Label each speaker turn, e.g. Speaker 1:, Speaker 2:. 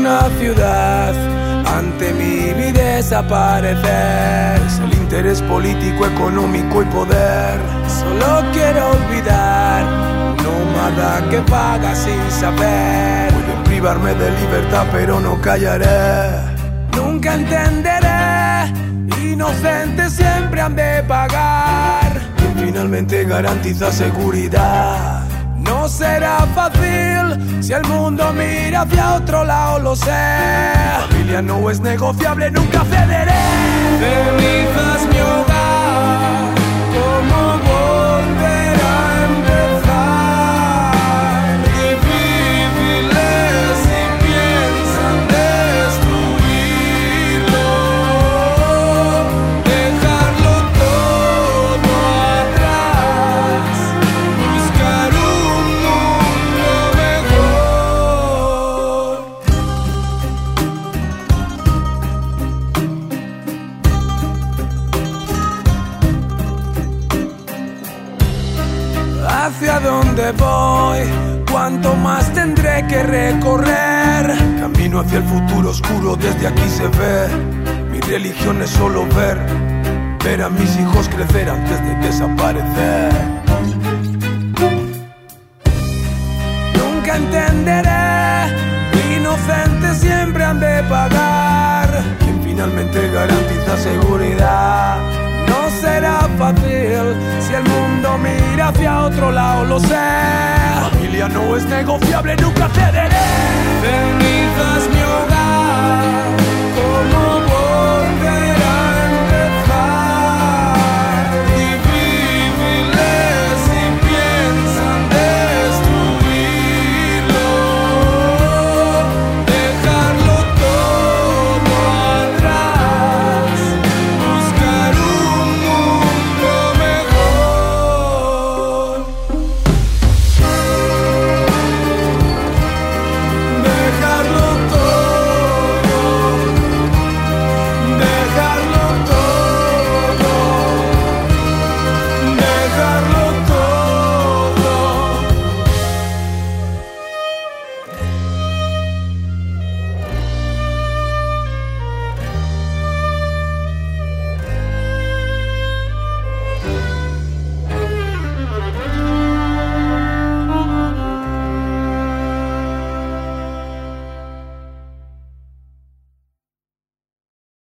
Speaker 1: una ciudad ante mí vi desaparecer. Es el interés político, económico y poder. Solo quiero olvidar, nómada que paga sin saber. Pueden privarme de libertad pero no callaré. Nunca entenderé, inocentes siempre han de pagar. Quien finalmente garantiza seguridad. No será fácil si el mundo mira hacia otro lado, lo sé. Familia no es negociable, nunca cederé. Cenizas mi hogar, ¿cómo volver a empezar? Difíciles si piensan destruirlo, dejarlo todo atrás, buscar un mundo mejor. ¿Hacia dónde voy? ¿Cuánto más tendré que recorrer? Camino hacia el futuro oscuro, desde aquí se ve. Mi religión es solo ver a mis hijos crecer antes de desaparecer. Nunca entenderé, inocentes siempre han de pagar. Quien finalmente garantiza seguridad. No será fácil si el mundo mira hacia otro lado, lo sé. Familia no es negociable, nunca cederé. Cenizas